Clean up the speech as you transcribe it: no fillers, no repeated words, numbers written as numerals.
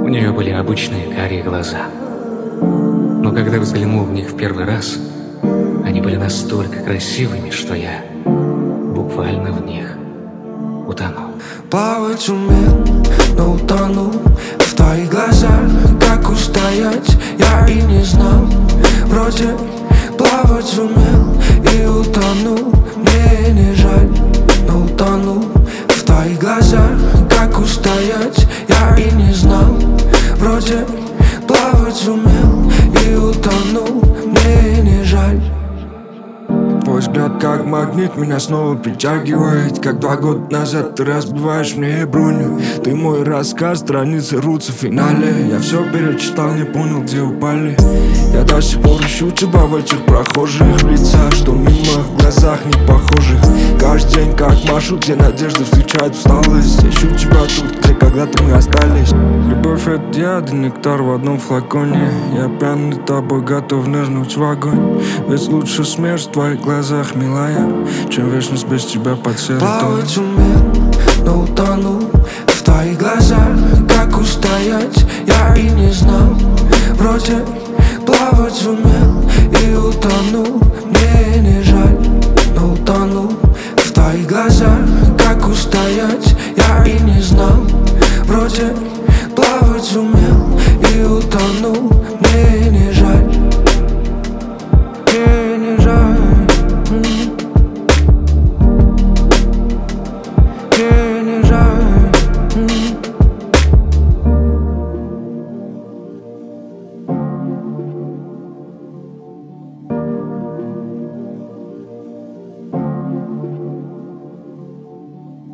У нее были обычные карие глаза. Но когда взглянул в них в первый раз, они были настолько красивыми, что я буквально в них утонул. Плавать умел, но утонул в твоих глазах. Как устоять, я и не знал. Вроде плавать умел и утонул. Мне не жаль, но утонул в твоих глазах. Как устоять, я и не знал. Вроде плавать умел и утонул. Мне не жаль. Твой взгляд как магнит меня снова притягивает. Как 2 года назад ты разбиваешь мне броню. Ты мой рассказ, страницы рвутся в финале. Я все перечитал, не понял, где упали. Я до сих пор ищу тебя в этих прохожих лицах, что мимо в глазах не похожих. Каждый день как машу, где надежда встречает усталость. Ищу тебя тут, где когда-то мы остались. Любовь — это яд и нектар в одном флаконе. Я пьяный тобой, готов нырнуть в огонь. Ведь лучше смерть в твоих глазах, милая, чем вечность без тебя под серый тон. Плавать умел, но утонул в твоих глазах. Как устоять, я и не знал. Вроде плавать умел и утонул.